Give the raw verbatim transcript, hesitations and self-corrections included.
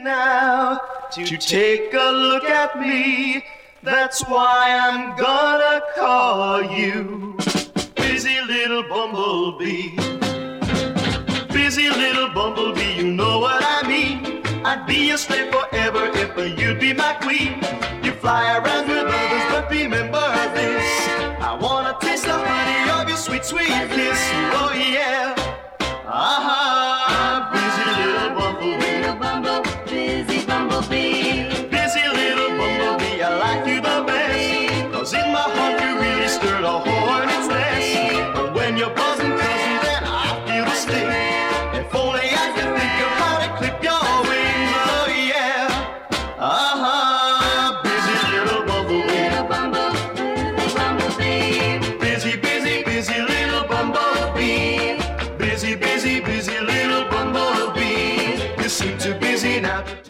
now to take a look at me. That's why I'm gonna call you busy little bumblebee. Busy little bumblebee, you know what I mean. I'd be your slave forever if you'd be my queen. You fly around with others, but remember this: I wanna taste the honey of your sweet, sweet kiss. Oh yeah, ah, busy little bumblebee. Little bumble, busy bumblebee. Busy little bumblebee, I like you the best, 'cause in my heart you really stirred a hornet's nest. But when you're buzzing, cousin, then I feel the sting. If only I could think of how to clip your wings. Oh yeah, uh-huh, busy little bumblebee. Little bumble, busy bumblebee. Busy, busy, busy little bumblebee. Busy, busy, busy little bumblebee. You seem too busy now.